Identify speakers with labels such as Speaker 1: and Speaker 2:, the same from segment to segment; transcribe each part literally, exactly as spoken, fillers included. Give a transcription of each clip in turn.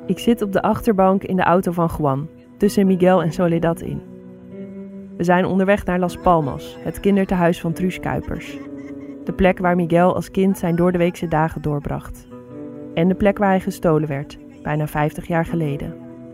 Speaker 1: Ik zit op de achterbank in de auto van Juan, tussen Miguel en Soledad in. We zijn onderweg naar Las Palmas, het kindertehuis van Truus Kuipers. De plek waar Miguel als kind zijn doordeweekse dagen doorbracht. En de plek waar hij gestolen werd, bijna vijftig jaar geleden.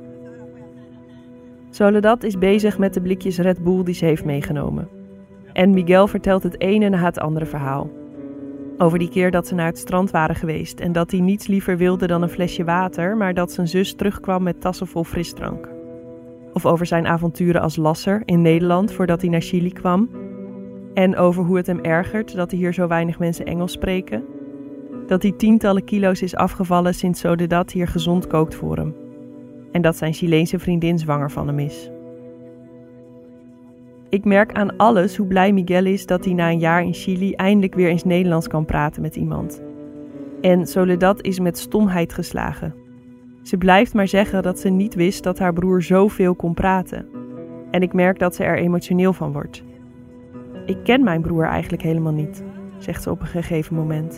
Speaker 1: Soledad is bezig met de blikjes Red Bull die ze heeft meegenomen. En Miguel vertelt het ene na het andere verhaal. Over die keer dat ze naar het strand waren geweest en dat hij niets liever wilde dan een flesje water, maar dat zijn zus terugkwam met tassen vol frisdrank. Of over zijn avonturen als lasser in Nederland voordat hij naar Chili kwam. En over hoe het hem ergert dat er hier zo weinig mensen Engels spreken. Dat hij tientallen kilo's is afgevallen sinds Soledad hier gezond kookt voor hem. En dat zijn Chileense vriendin zwanger van hem is. Ik merk aan alles hoe blij Miguel is dat hij na een jaar in Chili eindelijk weer eens Nederlands kan praten met iemand. En Soledad is met stomheid geslagen. Ze blijft maar zeggen dat ze niet wist dat haar broer zoveel kon praten. En ik merk dat ze er emotioneel van wordt. Ik ken mijn broer eigenlijk helemaal niet, zegt ze op een gegeven moment.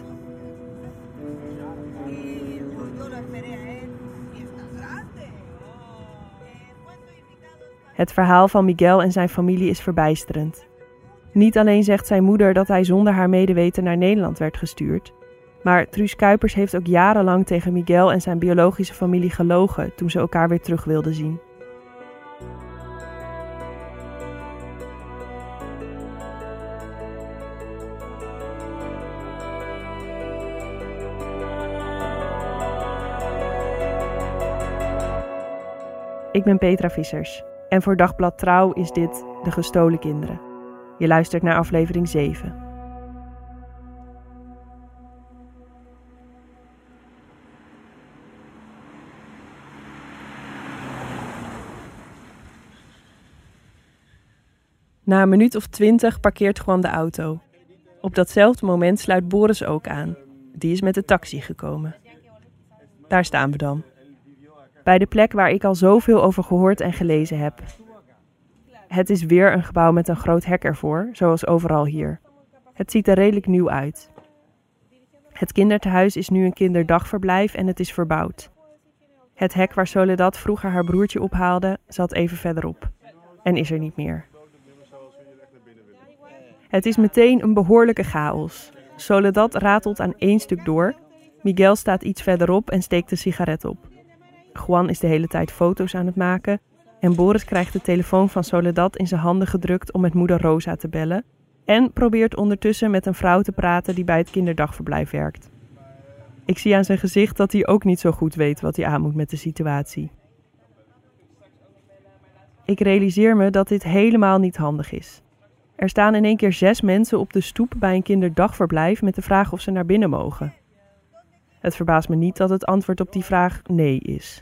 Speaker 1: Het verhaal van Miguel en zijn familie is verbijsterend. Niet alleen zegt zijn moeder dat hij zonder haar medeweten naar Nederland werd gestuurd, maar Truus Kuipers heeft ook jarenlang tegen Miguel en zijn biologische familie gelogen toen ze elkaar weer terug wilden zien. Ik ben Petra Vissers en voor Dagblad Trouw is dit De Gestolen Kinderen. Je luistert naar aflevering zeven. Na een minuut of twintig parkeert Juan de auto. Op datzelfde moment sluit Boris ook aan. Die is met de taxi gekomen. Daar staan we dan. Bij de plek waar ik al zoveel over gehoord en gelezen heb. Het is weer een gebouw met een groot hek ervoor, zoals overal hier. Het ziet er redelijk nieuw uit. Het kindertehuis is nu een kinderdagverblijf en het is verbouwd. Het hek waar Soledad vroeger haar broertje ophaalde, zat even verderop. En is er niet meer. Het is meteen een behoorlijke chaos. Soledad ratelt aan één stuk door. Miguel staat iets verderop en steekt een sigaret op. Juan is de hele tijd foto's aan het maken. En Boris krijgt de telefoon van Soledad in zijn handen gedrukt om met moeder Rosa te bellen. En probeert ondertussen met een vrouw te praten die bij het kinderdagverblijf werkt. Ik zie aan zijn gezicht dat hij ook niet zo goed weet wat hij aan moet met de situatie. Ik realiseer me dat dit helemaal niet handig is. Er staan in één keer zes mensen op de stoep bij een kinderdagverblijf met de vraag of ze naar binnen mogen. Het verbaast me niet dat het antwoord op die vraag nee is.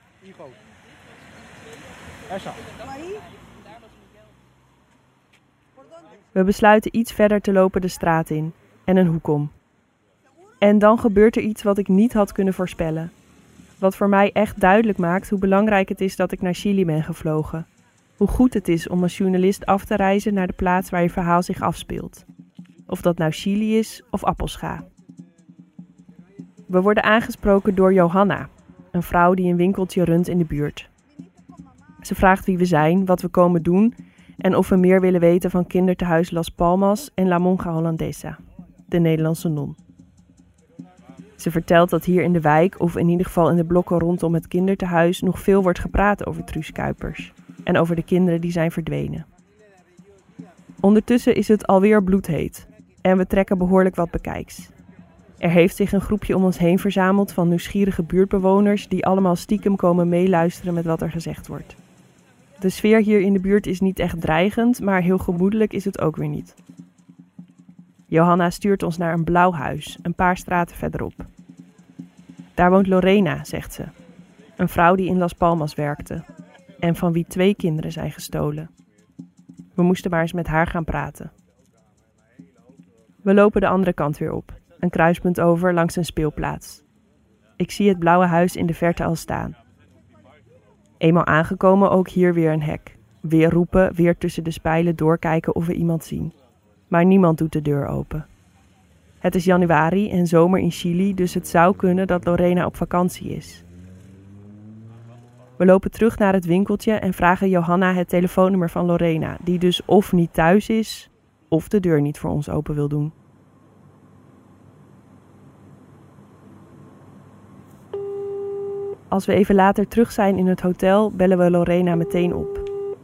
Speaker 1: We besluiten iets verder te lopen de straat in en een hoek om. En dan gebeurt er iets wat ik niet had kunnen voorspellen. Wat voor mij echt duidelijk maakt hoe belangrijk het is dat ik naar Chili ben gevlogen. Hoe goed het is om als journalist af te reizen naar de plaats waar je verhaal zich afspeelt. Of dat nou Chili is of Appelscha. We worden aangesproken door Johanna, een vrouw die een winkeltje runt in de buurt. Ze vraagt wie we zijn, wat we komen doen en of we meer willen weten van kindertehuis Las Palmas en La Monja Holandesa, de Nederlandse non. Ze vertelt dat hier in de wijk, of in ieder geval in de blokken rondom het kindertehuis, nog veel wordt gepraat over Truus Kuipers en over de kinderen die zijn verdwenen. Ondertussen is het alweer bloedheet en we trekken behoorlijk wat bekijks. Er heeft zich een groepje om ons heen verzameld van nieuwsgierige buurtbewoners die allemaal stiekem komen meeluisteren met wat er gezegd wordt. De sfeer hier in de buurt is niet echt dreigend, maar heel gemoedelijk is het ook weer niet. Johanna stuurt ons naar een blauw huis, een paar straten verderop. Daar woont Lorena, zegt ze. Een vrouw die in Las Palmas werkte. En van wie twee kinderen zijn gestolen. We moesten maar eens met haar gaan praten. We lopen de andere kant weer op. Een kruispunt over langs een speelplaats. Ik zie het blauwe huis in de verte al staan. Eenmaal aangekomen ook hier weer een hek. Weer roepen, weer tussen de spijlen doorkijken of we iemand zien. Maar niemand doet de deur open. Het is januari en zomer in Chili, dus het zou kunnen dat Lorena op vakantie is. We lopen terug naar het winkeltje en vragen Johanna het telefoonnummer van Lorena, die dus of niet thuis is, of de deur niet voor ons open wil doen. Als we even later terug zijn in het hotel, bellen we Lorena meteen op.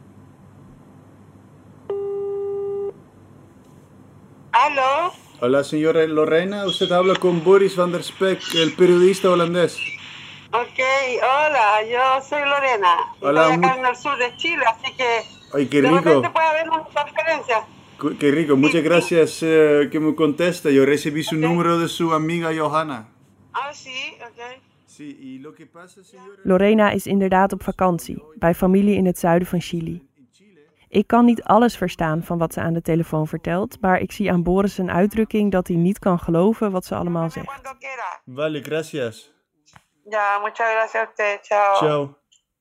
Speaker 2: Hallo?
Speaker 3: Hola, señora Lorena. Usted habla con Boris van der Spek, el periodista holandés.
Speaker 2: Ok, hola, yo soy Lorena.
Speaker 3: Hola,
Speaker 2: Estoy acá
Speaker 3: mu-
Speaker 2: en el sur de Chile, así que
Speaker 3: Ay, qué
Speaker 2: de
Speaker 3: rico.
Speaker 2: repente puede haber una transferencia.
Speaker 3: Qu- Qué rico. Muchas gracias eh, que me contesta. Yo recibí su
Speaker 2: Ok.
Speaker 3: número de su amiga Johanna.
Speaker 2: Ah, sí, ok.
Speaker 3: Sí, y lo que pasa, señora...
Speaker 1: Lorena is inderdaad op vakantie, bij familie in het zuiden van Chili. Ik kan niet alles verstaan van wat ze aan de telefoon vertelt, maar ik zie aan Boris een uitdrukking dat hij niet kan geloven wat ze allemaal zegt.
Speaker 2: Cuando quiera.
Speaker 3: Vale, gracias.
Speaker 2: Ya, muchas gracias a usted. Chao.
Speaker 3: Ciao.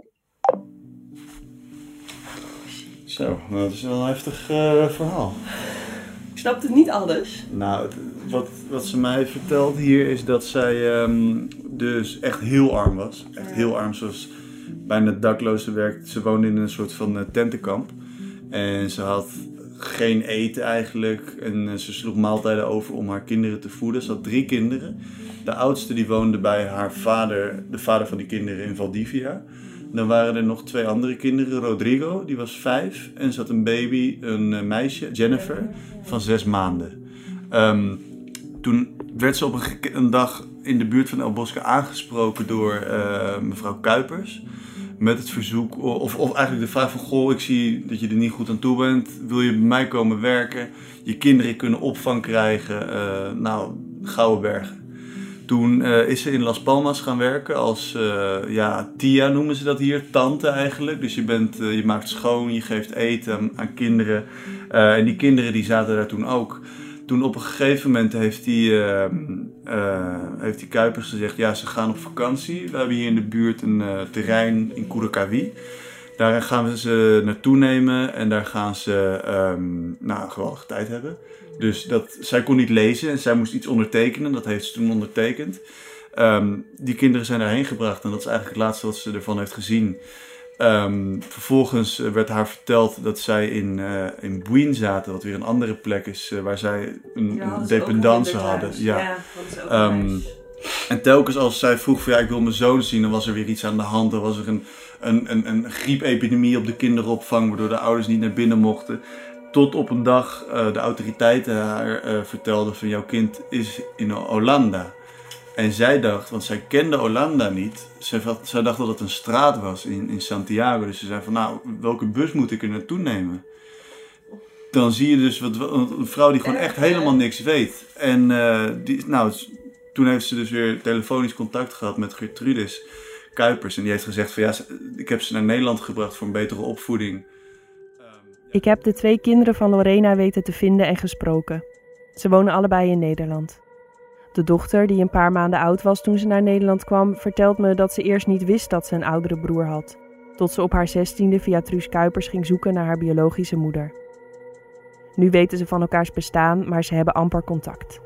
Speaker 3: Zo, nou, dat is wel een heftig uh, verhaal.
Speaker 1: Ik snap het niet alles.
Speaker 3: Nou, het- wat, wat ze mij vertelt hier is dat zij um, dus echt heel arm was. Echt heel arm, zoals bijna daklozen werkt. Ze woonde in een soort van uh, tentenkamp. En ze had geen eten eigenlijk. En uh, ze sloeg maaltijden over om haar kinderen te voeden. Ze had drie kinderen. De oudste die woonde bij haar vader, de vader van die kinderen in Valdivia. Dan waren er nog twee andere kinderen. Rodrigo, die was vijf. En ze had een baby, een uh, meisje, Jennifer, van zes maanden. Um, toen werd ze op een, gek- een dag in de buurt van El Bosque aangesproken door uh, mevrouw Kuipers. Met het verzoek, of, of eigenlijk de vraag van... Goh, ik zie dat je er niet goed aan toe bent. Wil je bij mij komen werken? Je kinderen kunnen opvang krijgen. Uh, nou, Gouden Bergen. Toen uh, is ze in Las Palmas gaan werken als, uh, ja, tia noemen ze dat hier, tante eigenlijk. Dus je, bent, uh, je maakt schoon, je geeft eten aan, aan kinderen. Uh, en die kinderen die zaten daar toen ook. Toen op een gegeven moment heeft die, uh, uh, heeft die Kuipers gezegd, ja, ze gaan op vakantie. We hebben hier in de buurt een uh, terrein in Curacaví. Daar gaan we ze naartoe nemen en daar gaan ze um, nou, een geweldige tijd hebben. Dus dat, zij kon niet lezen en zij moest iets ondertekenen. Dat heeft ze toen ondertekend. Um, die kinderen zijn daarheen gebracht en dat is eigenlijk het laatste wat ze ervan heeft gezien. Um, vervolgens werd haar verteld dat zij in, uh, in Buin zaten, wat weer een andere plek is, uh, waar zij een, ja, een dependance hadden. Ja. Ja, um, en telkens als zij vroeg van ja, ik wil mijn zoon zien, dan was er weer iets aan de hand. Dan was er een, een, een, een griepepidemie op de kinderopvang, waardoor de ouders niet naar binnen mochten. Tot op een dag uh, de autoriteiten haar uh, vertelden van jouw kind is in Hollanda. En zij dacht, want zij kende Hollanda niet, zij, zij dacht dat het een straat was in, in Santiago. Dus ze zei van nou, welke bus moet ik er naartoe nemen? Dan zie je dus wat, een vrouw die gewoon echt helemaal niks weet. En uh, die, nou, toen heeft ze dus weer telefonisch contact gehad met Gertrudis Kuipers. En die heeft gezegd van ja, ik heb ze naar Nederland gebracht voor een betere opvoeding.
Speaker 1: Ik heb de twee kinderen van Lorena weten te vinden en gesproken. Ze wonen allebei in Nederland. De dochter, die een paar maanden oud was toen ze naar Nederland kwam, vertelt me dat ze eerst niet wist dat ze een oudere broer had. Tot ze op haar zestiende via Truus Kuipers ging zoeken naar haar biologische moeder. Nu weten ze van elkaars bestaan, maar ze hebben amper contact.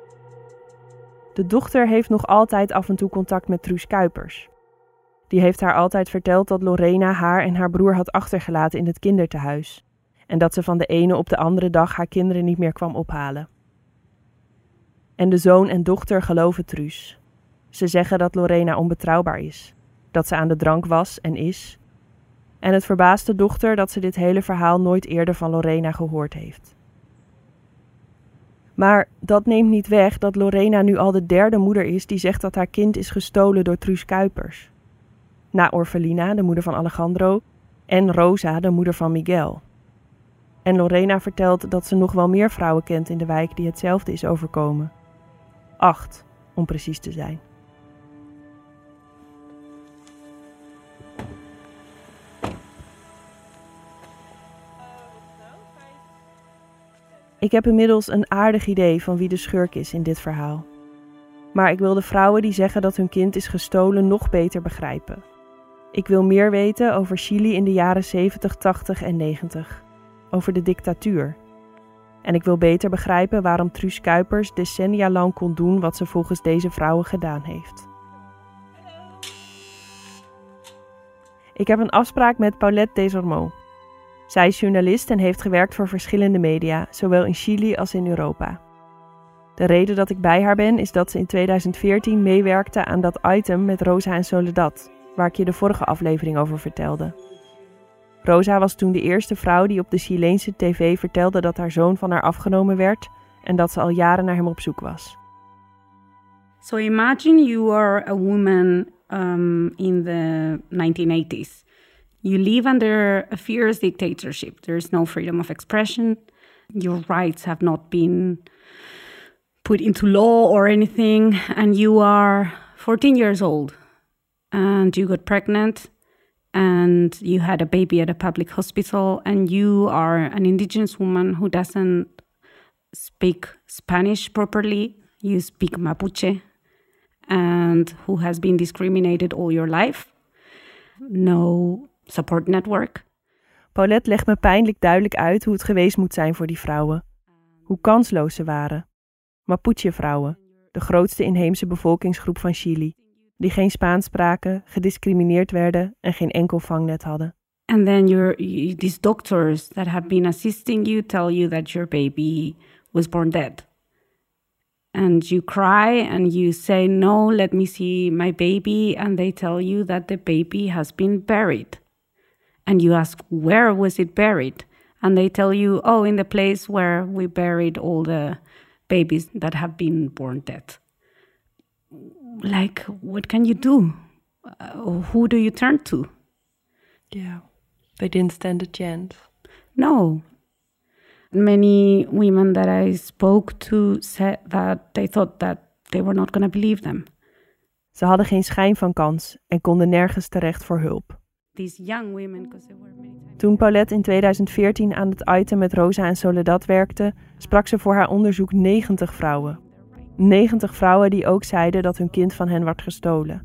Speaker 1: De dochter heeft nog altijd af en toe contact met Truus Kuipers. Die heeft haar altijd verteld dat Lorena haar en haar broer had achtergelaten in het kindertehuis. En dat ze van de ene op de andere dag haar kinderen niet meer kwam ophalen. En de zoon en dochter geloven Truus. Ze zeggen dat Lorena onbetrouwbaar is. Dat ze aan de drank was en is. En het verbaast de dochter dat ze dit hele verhaal nooit eerder van Lorena gehoord heeft. Maar dat neemt niet weg dat Lorena nu al de derde moeder is die zegt dat haar kind is gestolen door Truus Kuipers. Na Orfelina, de moeder van Alejandro, en Rosa, de moeder van Miguel. En Lorena vertelt dat ze nog wel meer vrouwen kent in de wijk die hetzelfde is overkomen. Acht, om precies te zijn. Ik heb inmiddels een aardig idee van wie de schurk is in dit verhaal. Maar ik wil de vrouwen die zeggen dat hun kind is gestolen nog beter begrijpen. Ik wil meer weten over Chili in de jaren zeventig, tachtig en negentig. Over de dictatuur. En ik wil beter begrijpen waarom Truus Kuipers decennia lang kon doen wat ze volgens deze vrouwen gedaan heeft. Ik heb een afspraak met Paulette Desormeaux. Zij is journalist en heeft gewerkt voor verschillende media, zowel in Chili als in Europa. De reden dat ik bij haar ben is dat ze in tweeduizend veertien meewerkte aan dat item met Rosa en Soledad, waar ik je de vorige aflevering over vertelde. Rosa was toen de eerste vrouw die op de Chileense tv vertelde dat haar zoon van haar afgenomen werd en dat ze al jaren naar hem op zoek was.
Speaker 4: So imagine you are a woman um, in the nineteen eighties. You live under a fierce dictatorship. There is no freedom of expression. Your rights have not been put into law or anything. And you are fourteen years old. And you got pregnant. And you had a baby at a public hospital. And you are an indigenous woman who doesn't speak Spanish properly. You speak Mapuche. And who has been discriminated all your life. No support network.
Speaker 1: Paulette legt me pijnlijk duidelijk uit hoe het geweest moet zijn voor die vrouwen. Hoe kansloos ze waren. Mapuche-vrouwen, de grootste inheemse bevolkingsgroep van Chili, die geen Spaans spraken, gediscrimineerd werden en geen enkel vangnet hadden.
Speaker 4: And then your these doctors that have been assisting you tell you that your baby was born dead. And you cry and you say, no, let me see my baby. And they tell you that the baby has been buried. And you ask, where was it buried? And they tell you, oh, in the place where we buried all the babies that have been born dead. Like, what can you do? Uh, who do you turn to?
Speaker 1: Yeah, they didn't stand a chance.
Speaker 4: No. Many women that I spoke to said that they thought that they were not going to believe them.
Speaker 1: Ze hadden geen schijn van kans en konden nergens terecht voor hulp.
Speaker 4: These young women, because there were many times...
Speaker 1: Toen Paulette in tweeduizend veertien aan het item met Rosa en Soledad werkte, sprak ze voor haar onderzoek negentig vrouwen. negentig vrouwen die ook zeiden dat hun kind van hen werd gestolen.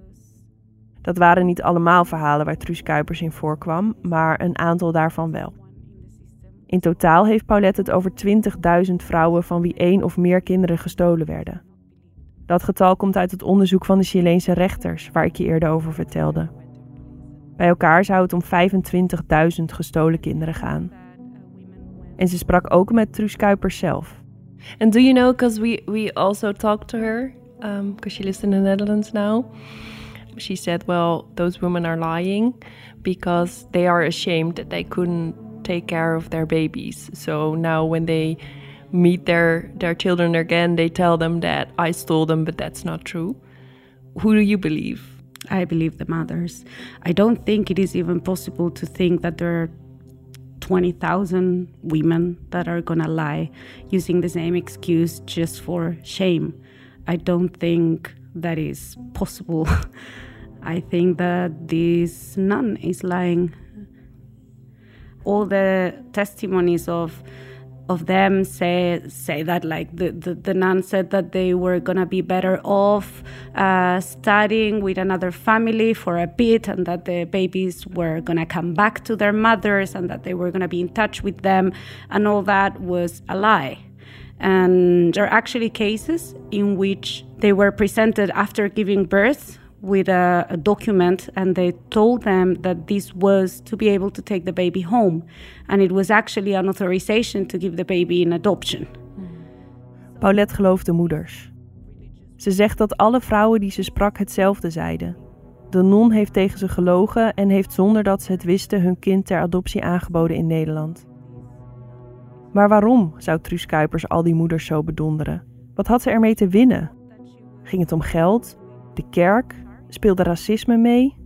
Speaker 1: Dat waren niet allemaal verhalen waar Truus Kuipers in voorkwam, maar een aantal daarvan wel. In totaal heeft Paulette het over twintigduizend vrouwen van wie één of meer kinderen gestolen werden. Dat getal komt uit het onderzoek van de Chileense rechters, waar ik je eerder over vertelde. Bij elkaar zou het om vijfentwintigduizend gestolen kinderen gaan. En ze sprak ook met Truus Kuipers zelf.
Speaker 5: And do you know, because we, we also talked to her, because um, she lives in the Netherlands now. She said, well, those women are lying because they are ashamed that they couldn't take care of their babies. So now when they meet their, their children again, they tell them that I stole them, but that's not true. Who do you believe?
Speaker 4: I believe the mothers. I don't think it is even possible to think that there are twenty thousand women that are gonna lie using the same excuse just for shame. I don't think that is possible. I think that this nun is lying. All the testimonies of of them say say that like the, the, the nun said that they were gonna be better off uh, studying with another family for a bit, and that the babies were gonna come back to their mothers and that they were gonna be in touch with them, and all that was a lie. And there are actually cases in which they were presented after giving birth with a, a document, and they told them that this was to be able to take the baby home, and it was actually an authorization to give the baby in adoption.
Speaker 1: Paulette gelooft de moeders. Ze zegt dat alle vrouwen die ze sprak hetzelfde zeiden. De non heeft tegen ze gelogen en heeft zonder dat ze het wisten hun kind ter adoptie aangeboden in Nederland. Maar waarom zou Truus Kuipers al die moeders zo bedonderen? Wat had ze ermee te winnen? Ging het om geld? De kerk? Speelde racisme mee?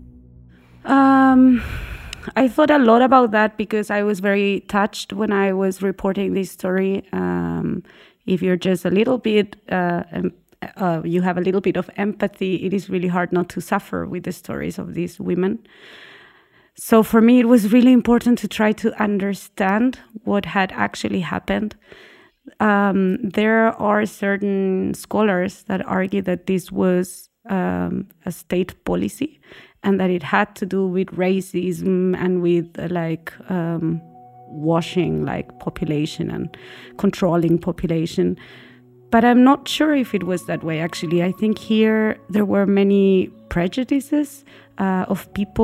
Speaker 4: Um, I thought a lot about that because I was very touched when I was reporting this story. Um, if you're just a little bit, uh, um, uh, you have a little bit of empathy, it is really hard not to suffer with the stories of these women. So for me, it was really important to try to understand what had actually happened. Um, there are certain scholars that argue that this was um, a state policy and that it had to do with racism and with uh, like um, washing like population and controlling population. But I'm not sure if it was that way, actually. I think here there were many prejudices uh, of people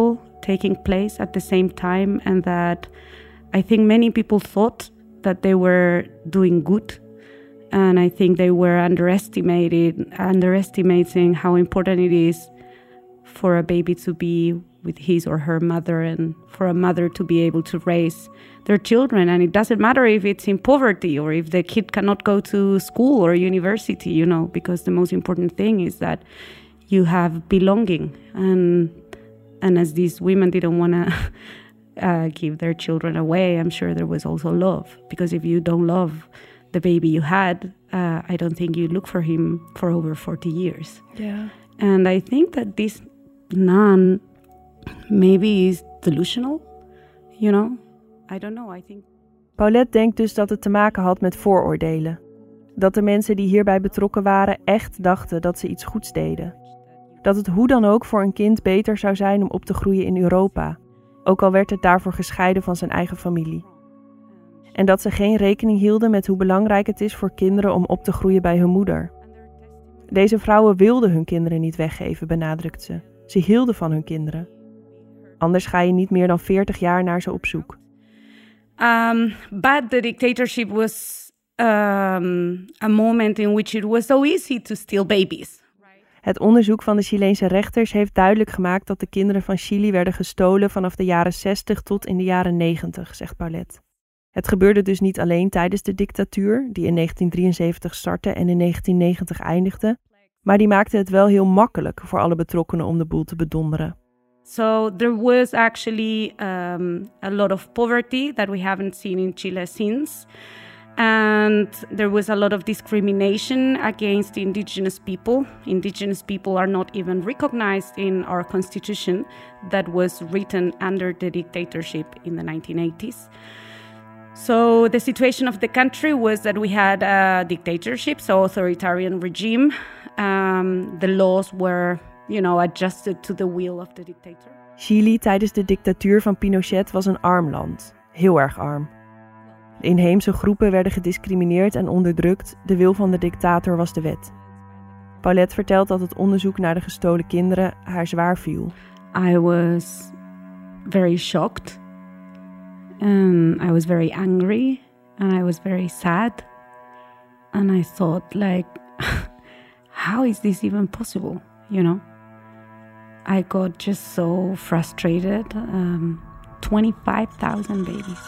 Speaker 4: taking place at the same time, and that I think many people thought that they were doing good, and I think they were underestimated, underestimating how important it is for a baby to be with his or her mother, and for a mother to be able to raise their children. And it doesn't matter if it's in poverty or if the kid cannot go to school or university, you know, because the most important thing is that you have belonging. And and as these women didn't want to uh, give their children away, I'm sure there was also love. Because if you don't love the baby you had, uh, I don't think you look for him for over forty years.
Speaker 5: Yeah.
Speaker 4: And I think that this nun maybe is delusional, you know? I don't know, I think...
Speaker 1: Paulette denkt dus dat het te maken had met vooroordelen. Dat de mensen die hierbij betrokken waren echt dachten dat ze iets goeds deden. Dat het hoe dan ook voor een kind beter zou zijn om op te groeien in Europa, ook al werd het daarvoor gescheiden van zijn eigen familie. En dat ze geen rekening hielden met hoe belangrijk het is voor kinderen om op te groeien bij hun moeder. Deze vrouwen wilden hun kinderen niet weggeven, benadrukt ze. Ze hielden van hun kinderen. Anders ga je niet meer dan veertig jaar naar ze op zoek.
Speaker 4: Um, but the dictatorship was um, a moment in which it was so easy to steal babies.
Speaker 1: Het onderzoek van de Chileense rechters heeft duidelijk gemaakt dat de kinderen van Chili werden gestolen vanaf de jaren zestig tot in de jaren negentig, zegt Paulette. Het gebeurde dus niet alleen tijdens de dictatuur, die in negentien drieënzeventig startte en in negentien negentig eindigde, maar die maakte het wel heel makkelijk voor alle betrokkenen om de boel te bedonderen.
Speaker 4: So there was actually um, a lot of poverty that we haven't seen in Chile since. And there was a lot of discrimination against indigenous people. Indigenous people are not even recognized in our constitution that was written under the dictatorship in the nineteen eighties. So the situation of the country was that we had a dictatorship, so authoritarian regime. Um, the laws were, you know, adjusted to the will of the dictator.
Speaker 1: Chili tijdens de dictatuur van Pinochet was een arm land, heel erg arm. De inheemse groepen werden gediscrimineerd en onderdrukt, de wil van de dictator was de wet. Paulette vertelt dat het onderzoek naar de gestolen kinderen haar zwaar viel.
Speaker 4: I was very shocked. And I was very angry. And I was very sad. And I thought, like, how is this even possible, you know? I got just so frustrated. Um, twenty-five thousand babies.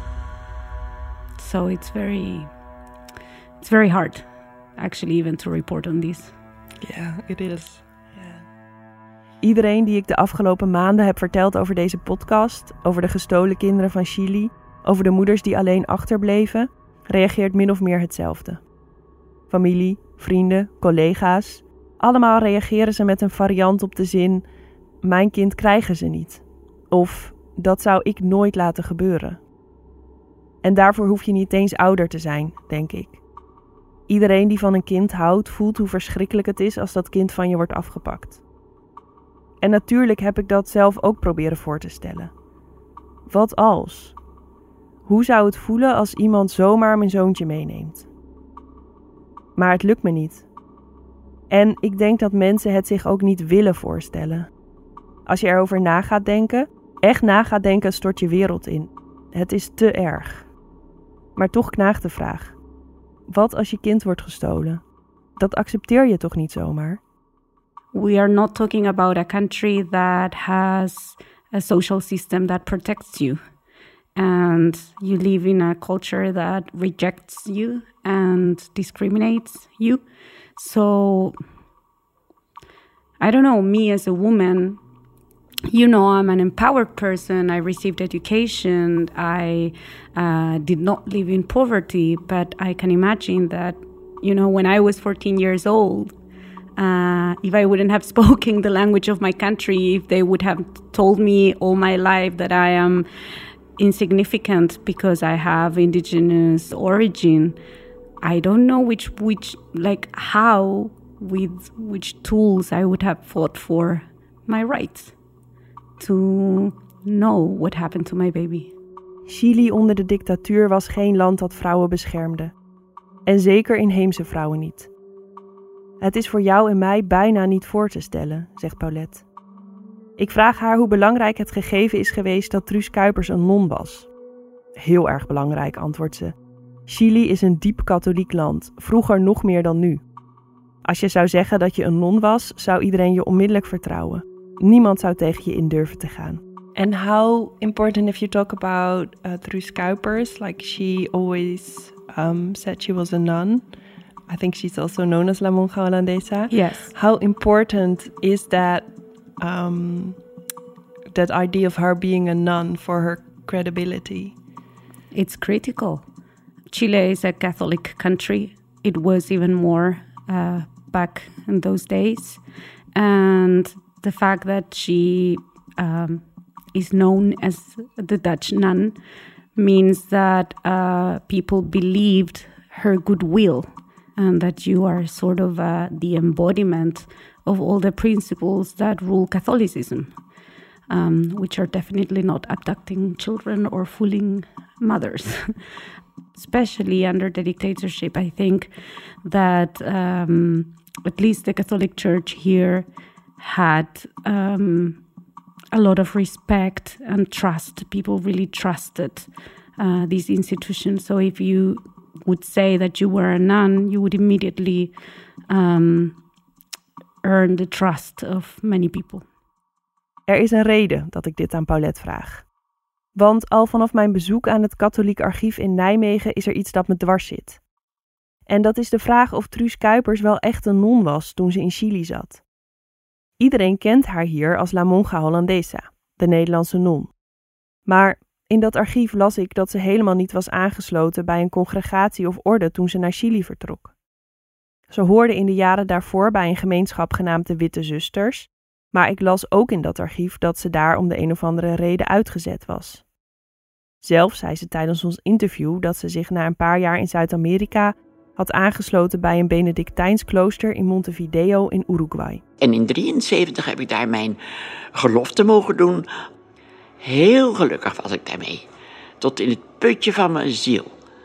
Speaker 4: So it's very, it's very hard, actually, even to report on this.
Speaker 5: Yeah, it is. Yeah.
Speaker 1: Iedereen die ik de afgelopen maanden heb verteld over deze podcast, over de gestolen kinderen van Chili, over de moeders die alleen achterbleven, reageert min of meer hetzelfde. Familie, vrienden, collega's, allemaal reageren ze met een variant op de zin: mijn kind krijgen ze niet. Of dat zou ik nooit laten gebeuren. En daarvoor hoef je niet eens ouder te zijn, denk ik. Iedereen die van een kind houdt, voelt hoe verschrikkelijk het is als dat kind van je wordt afgepakt. En natuurlijk heb ik dat zelf ook proberen voor te stellen. Wat als? Hoe zou het voelen als iemand zomaar mijn zoontje meeneemt? Maar het lukt me niet. En ik denk dat mensen het zich ook niet willen voorstellen. Als je erover na gaat denken, echt na gaat denken, stort je wereld in. Het is te erg. Maar toch knaagt de vraag. Wat als je kind wordt gestolen? Dat accepteer je toch niet zomaar?
Speaker 4: We are not talking about a country that has a social system that protects you. And you live in a culture that rejects you and discriminates you. So, I don't know, me as a woman, you know, I'm an empowered person. I received education. I uh, did not live in poverty, but I can imagine that, you know, when I was fourteen years old, uh, if I wouldn't have spoken the language of my country, if they would have told me all my life that I am insignificant because I have indigenous origin, I don't know which, which, like, how, with which tools I would have fought for my rights. To know what happened to my baby.
Speaker 1: Chili onder de dictatuur was geen land dat vrouwen beschermde. En zeker inheemse vrouwen niet. Het is voor jou en mij bijna niet voor te stellen, zegt Paulette. Ik vraag haar hoe belangrijk het gegeven is geweest dat Truus Kuipers een non was. Heel erg belangrijk, antwoordt ze. Chili is een diep katholiek land, vroeger nog meer dan nu. Als je zou zeggen dat je een non was, zou iedereen je onmiddellijk vertrouwen. Niemand zou tegen je in durven te gaan.
Speaker 5: And how important, if you talk about uh, Truus Kuipers, like she always um, said she was a nun. I think she's also known as La Monja Holandesa.
Speaker 4: Yes.
Speaker 5: How important is that um, that idea of her being a nun for her credibility?
Speaker 4: It's critical. Chile is a Catholic country. It was even more uh, back in those days. And the fact that she um, is known as the Dutch nun means that uh, people believed her goodwill and that you are sort of uh, the embodiment of all the principles that rule Catholicism, um, which are definitely not abducting children or fooling mothers. Especially under the dictatorship, I think that um, at least the Catholic Church here had um, a lot of respect and trust. People really trusted uh, these institutions. So if you would say that you were a nun, you would immediately um, earn the trust of many people.
Speaker 1: Er is een reden dat ik dit aan Paulette vraag. Want al vanaf mijn bezoek aan het katholiek archief in Nijmegen is er iets dat me dwars zit. En dat is de vraag of Truus Kuipers wel echt een non was toen ze in Chili zat. Iedereen kent haar hier als La Monja Holandesa, de Nederlandse non. Maar in dat archief las ik dat ze helemaal niet was aangesloten bij een congregatie of orde toen ze naar Chili vertrok. Ze hoorde in de jaren daarvoor bij een gemeenschap genaamd de Witte Zusters, maar ik las ook in dat archief dat ze daar om de een of andere reden uitgezet was. Zelf zei ze tijdens ons interview dat ze zich na een paar jaar in Zuid-Amerika had aangesloten bij een Benedictijns klooster in Montevideo in Uruguay.
Speaker 6: En in drieënzeventig heb ik daar mijn gelofte mogen doen. Heel gelukkig was ik daarmee. Tot in het putje van mijn ziel.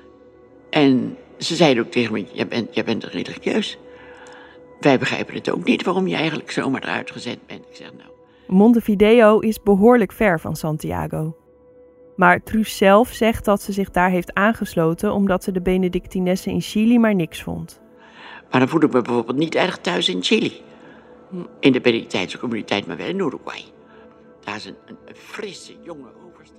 Speaker 6: En ze zeiden ook tegen me, jij bent, jij bent religieus. Wij begrijpen het ook niet waarom je eigenlijk zomaar eruit gezet bent. Ik zeg nou.
Speaker 1: Montevideo is behoorlijk ver van Santiago. Maar Truus zelf zegt dat ze zich daar heeft aangesloten omdat ze de Benedictinessen in Chili maar niks vond.
Speaker 6: Maar dan voel ik me bijvoorbeeld niet erg thuis in Chili. In de Benedictijnse communiteit, maar wel in Uruguay. Daar is een, een frisse, jonge overste.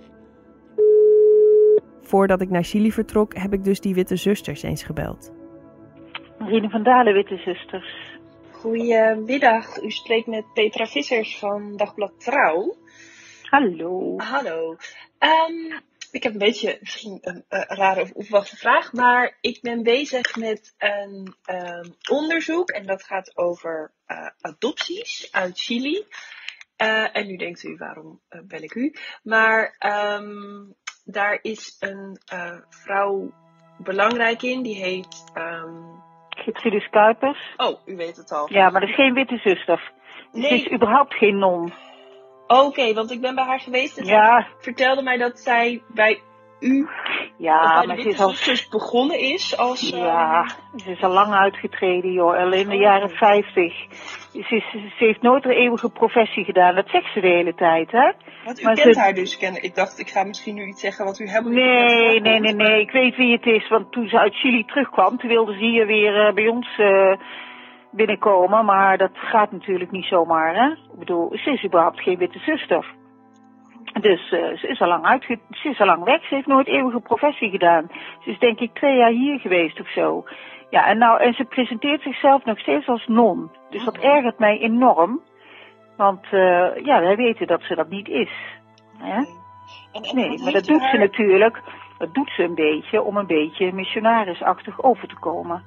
Speaker 1: Voordat ik naar Chili vertrok, heb ik dus die Witte Zusters eens gebeld.
Speaker 7: Marine van Dalen, Witte Zusters.
Speaker 8: Goedemiddag, u spreekt met Petra Vissers van Dagblad Trouw.
Speaker 7: Hallo.
Speaker 8: Hallo. Um, ik heb een beetje misschien een, een rare of onverwachte vraag, maar ik ben bezig met een um, onderzoek en dat gaat over uh, adopties uit Chili. Uh, en nu denkt u, waarom uh, bel ik u? Maar um, daar is een uh, vrouw belangrijk in, die heet... Um...
Speaker 7: Gertrudis Kuipers.
Speaker 8: Oh, u weet het al.
Speaker 7: Ja, maar dat is geen Witte Zuster. Nee. Het is überhaupt geen non.
Speaker 8: Oké, okay, want ik ben bij haar geweest en
Speaker 7: ja.
Speaker 8: zij vertelde mij dat zij bij u,
Speaker 7: ja,
Speaker 8: bij
Speaker 7: maar
Speaker 8: de
Speaker 7: ze is al
Speaker 8: Zusters begonnen is als...
Speaker 7: Ja, uh... ze is al lang uitgetreden, joh. Al in de
Speaker 8: oh.
Speaker 7: jaren vijftig. Ze, is, ze heeft nooit een eeuwige professie gedaan. Dat zegt ze de hele tijd, hè?
Speaker 8: Want u
Speaker 7: maar
Speaker 8: kent
Speaker 7: ze...
Speaker 8: haar dus. Ik dacht, ik ga misschien nu iets zeggen wat u helemaal niet
Speaker 7: nee,
Speaker 8: kent.
Speaker 7: Nee, nee, nee. Ik weet wie het is. Want toen ze uit Chili terugkwam, toen wilde ze hier weer uh, bij ons... Uh, binnenkomen, maar dat gaat natuurlijk niet zomaar, hè? Ik bedoel, ze is überhaupt geen Witte Zuster. Dus uh, ze is al lang uitge... ze is al lang weg, ze heeft nooit eeuwige professie gedaan. Ze is denk ik twee jaar hier geweest of zo. Ja, en nou, en ze presenteert zichzelf nog steeds als non. Dus dat ergert mij enorm. Want, uh, ja, wij weten dat ze dat niet is. Hè? En, en nee, maar dat doet haar... ze natuurlijk, dat doet ze een beetje om een beetje missionarisachtig over te komen.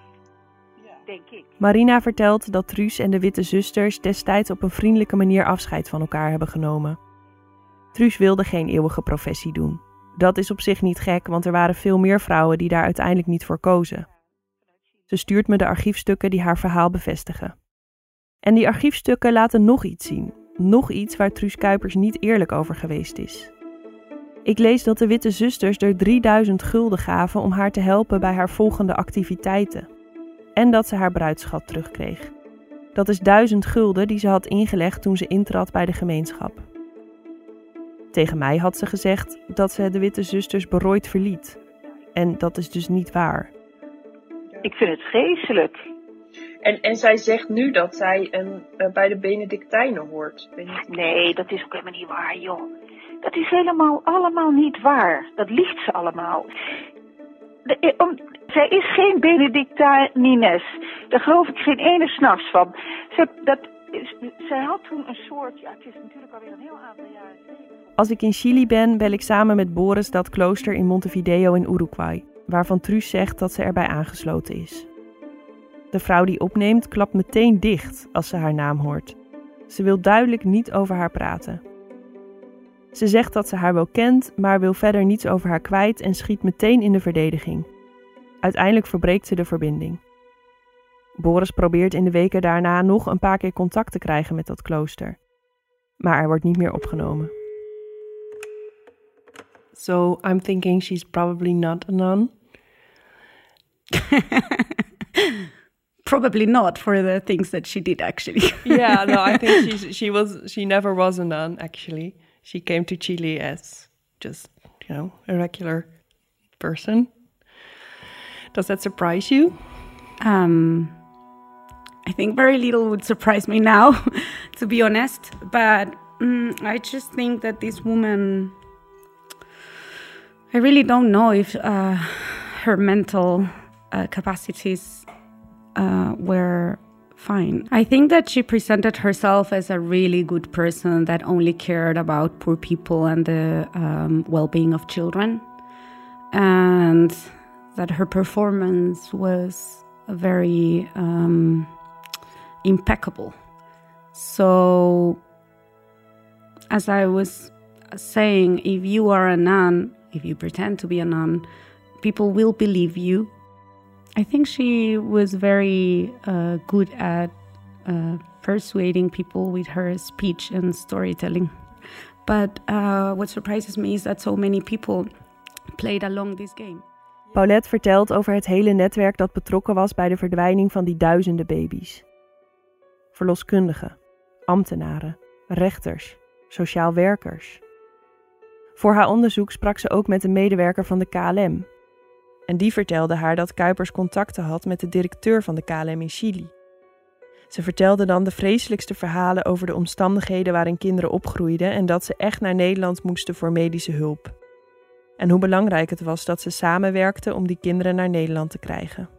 Speaker 7: Denk ik.
Speaker 1: Marina vertelt dat Truus en de Witte Zusters destijds op een vriendelijke manier afscheid van elkaar hebben genomen. Truus wilde geen eeuwige professie doen. Dat is op zich niet gek, want er waren veel meer vrouwen die daar uiteindelijk niet voor kozen. Ze stuurt me de archiefstukken die haar verhaal bevestigen. En die archiefstukken laten nog iets zien. Nog iets waar Truus Kuipers niet eerlijk over geweest is. Ik lees dat de Witte Zusters er drieduizend gulden gaven om haar te helpen bij haar volgende activiteiten. En dat ze haar bruidsschat terugkreeg. Dat is duizend gulden die ze had ingelegd toen ze intrad bij de gemeenschap. Tegen mij had ze gezegd dat ze de Witte Zusters berooid verliet. En dat is dus niet waar.
Speaker 7: Ik vind het vreselijk.
Speaker 8: En, en zij zegt nu dat zij een, uh, bij de Benedictijnen hoort. Ben je...
Speaker 7: Nee, dat is ook helemaal niet waar, joh. Dat is helemaal allemaal niet waar. Dat liegt ze allemaal. De, om, zij is geen Benedictines. Daar geloof ik geen ene s'nachts van. Zij, dat, zij had toen een soort... Ja, het is natuurlijk alweer een heel aantal jaren geleden.
Speaker 1: Als ik in Chili ben, bel ik samen met Boris dat klooster in Montevideo in Uruguay, waarvan Truus zegt dat ze erbij aangesloten is. De vrouw die opneemt klapt meteen dicht als ze haar naam hoort. Ze wil duidelijk niet over haar praten. Ze zegt dat ze haar wel kent, maar wil verder niets over haar kwijt en schiet meteen in de verdediging. Uiteindelijk verbreekt ze de verbinding. Boris probeert in de weken daarna nog een paar keer contact te krijgen met dat klooster. Maar er wordt niet meer opgenomen.
Speaker 5: So I'm thinking she's probably not a nun.
Speaker 4: Probably not for the things that she did, actually.
Speaker 5: Yeah, no, I think she's, she was. She never was a nun, actually. She came to Chile as just, you know, a regular person. Does that surprise you?
Speaker 4: Um, I think very little would surprise me now, to be honest. But um, I just think that this woman, I really don't know if uh, her mental uh, capacities uh, were fine. I think that she presented herself as a really good person that only cared about poor people and the um, well-being of children. And that her performance was very um, impeccable. So, as I was saying, if you are a nun, if you pretend to be a nun, people will believe you. I think she was very uh, good at uh, persuading people with her speech and storytelling. But uh, what surprises me is that so many people played along this game.
Speaker 1: Paulette vertelt over het hele netwerk dat betrokken was bij de verdwijning van die duizenden baby's. Verloskundigen, ambtenaren, rechters, sociaal werkers. Voor haar onderzoek sprak ze ook met een medewerker van de K L M. En die vertelde haar dat Kuipers contacten had met de directeur van de K L M in Chili. Ze vertelde dan de vreselijkste verhalen over de omstandigheden waarin kinderen opgroeiden en dat ze echt naar Nederland moesten voor medische hulp. En hoe belangrijk het was dat ze samenwerkten om die kinderen naar Nederland te krijgen.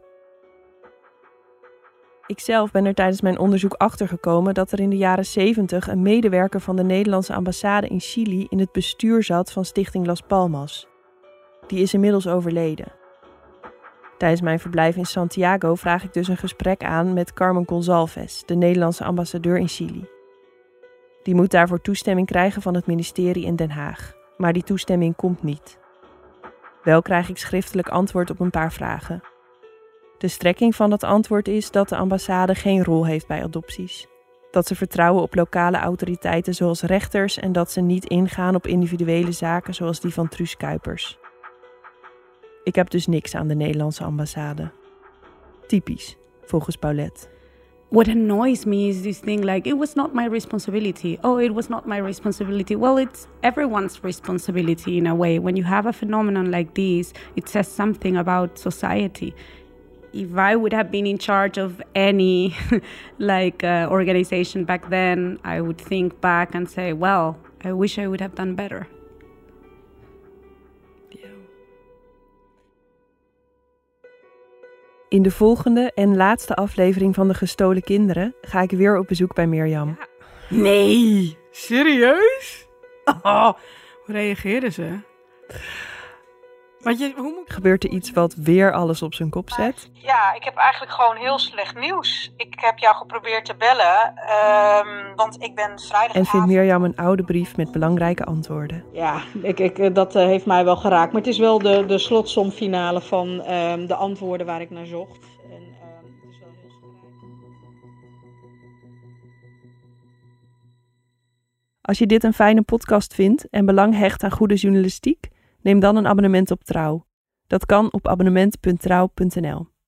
Speaker 1: Ikzelf ben er tijdens mijn onderzoek achtergekomen dat er in de jaren zeventig een medewerker van de Nederlandse ambassade in Chili in het bestuur zat van Stichting Las Palmas. Die is inmiddels overleden. Tijdens mijn verblijf in Santiago vraag ik dus een gesprek aan met Carmen Gonzalez, de Nederlandse ambassadeur in Chili. Die moet daarvoor toestemming krijgen van het ministerie in Den Haag, maar die toestemming komt niet. Wel krijg ik schriftelijk antwoord op een paar vragen. De strekking van dat antwoord is dat de ambassade geen rol heeft bij adopties. Dat ze vertrouwen op lokale autoriteiten zoals rechters en dat ze niet ingaan op individuele zaken zoals die van Truus Kuipers. Ik heb dus niks aan de Nederlandse ambassade. Typisch, volgens Paulette.
Speaker 4: What annoys me is this thing like, it was not my responsibility. Oh, it was not my responsibility. Well, it's everyone's responsibility in a way. When you have a phenomenon like this, it says something about society. If I would have been in charge of any like uh, organization back then, I would think back and say, well, I wish I would have done better.
Speaker 1: In de volgende en laatste aflevering van De Gestolen Kinderen ga ik weer op bezoek bij Mirjam.
Speaker 9: Nee, serieus? Oh, hoe reageerden ze? Want je, hoe moet...
Speaker 1: Gebeurt er iets wat weer alles op zijn kop zet?
Speaker 10: Ja, ik heb eigenlijk gewoon heel slecht nieuws. Ik heb jou geprobeerd te bellen, um, want ik ben vrijdagavond...
Speaker 1: En vindt Mirjam een oude brief met belangrijke antwoorden.
Speaker 11: Ja, ik, ik, dat uh, heeft mij wel geraakt. Maar het is wel de, de slotsomfinale van um, de antwoorden waar ik naar zocht. En, um, het is wel heel
Speaker 1: Als je dit een fijne podcast vindt en belang hecht aan goede journalistiek, neem dan een abonnement op Trouw. Dat kan op abonnement punt trouw punt n l.